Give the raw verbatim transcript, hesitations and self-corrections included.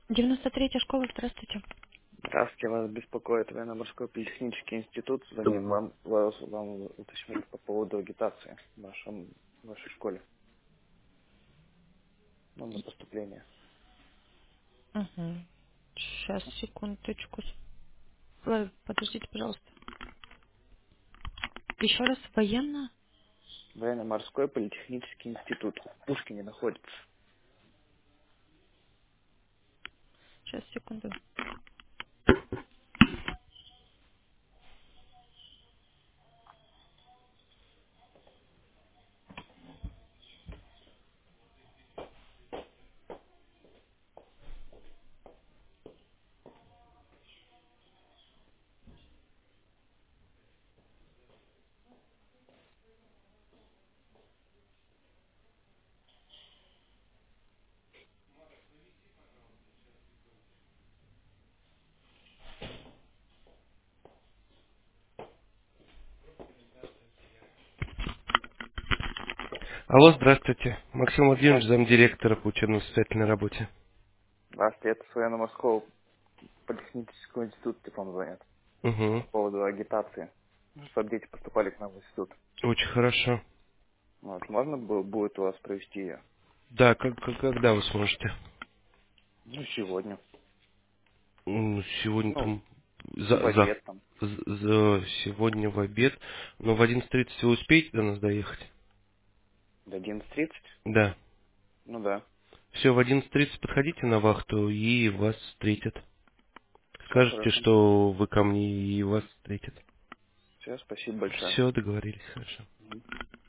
девяносто третья школа, здравствуйте. Здравствуйте, вас беспокоит военно-морской политехнический институт. Звоним вам, вас, вам уточнить по поводу агитации в вашем, в вашей школе. Ну, на поступление. Угу. Сейчас, секундочку. Ой, подождите, пожалуйста. Еще раз, военно? Военно-морской политехнический институт. В Пушкине находится. Сейчас, секунду. Алло, здравствуйте. Максим Владимирович, Здравствуйте. замдиректора по учебно-воспитательной работе. Здравствуйте, это с военно-морского политехнического института теплом звонят. Угу. По поводу агитации. Чтобы дети поступали к нам в институт. Очень хорошо. Вот, можно бу- будет у вас провести ее? Да, как, как- когда вы сможете? Ну, сегодня. М, Сегодня Ну, там... в За, за, обед там. за- сегодня в обед. Но в одиннадцать тридцать вы успеете до нас доехать? До одиннадцати тридцати? Да. Ну да. Все, в одиннадцать тридцать подходите на вахту и вас встретят. Все Скажете, хорошо. что вы ко мне и вас встретят. Все, спасибо большое. Все, договорились, хорошо. Мгм.